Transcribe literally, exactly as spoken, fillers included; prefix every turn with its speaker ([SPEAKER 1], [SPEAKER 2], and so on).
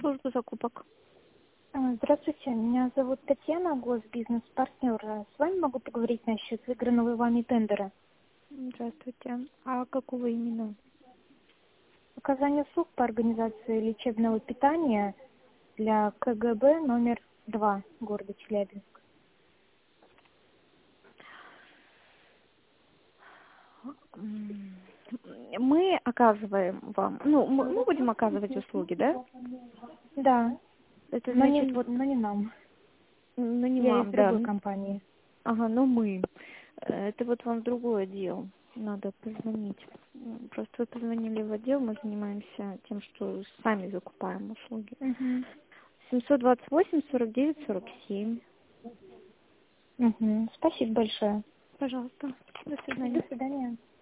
[SPEAKER 1] службу закупок.
[SPEAKER 2] А, Здравствуйте, меня зовут Татьяна, госбизнес-партнер. С вами могу поговорить насчет выигранного вами тендера.
[SPEAKER 1] Здравствуйте. А какого именно?
[SPEAKER 2] Оказание услуг по организации лечебного питания для КГБ номер два города Челябинск.
[SPEAKER 1] М, Мы оказываем вам, ну, мы, мы будем оказывать услуги, да?
[SPEAKER 2] Да,
[SPEAKER 1] Это
[SPEAKER 2] но не,
[SPEAKER 1] значит вот,
[SPEAKER 2] но не нам.
[SPEAKER 1] ну не
[SPEAKER 2] Я из
[SPEAKER 1] вам, да.
[SPEAKER 2] другой компании.
[SPEAKER 1] Ага, но мы. Э, Это вот вам в другой отдел надо позвонить. М, Просто вы позвонили в отдел, мы занимаемся тем, что сами закупаем услуги.
[SPEAKER 2] Угу.
[SPEAKER 1] семьсот двадцать восемь сорок девять сорок семь.
[SPEAKER 2] Угу. Спасибо большое.
[SPEAKER 1] Пожалуйста. До
[SPEAKER 2] До
[SPEAKER 1] свидания.
[SPEAKER 2] свидания.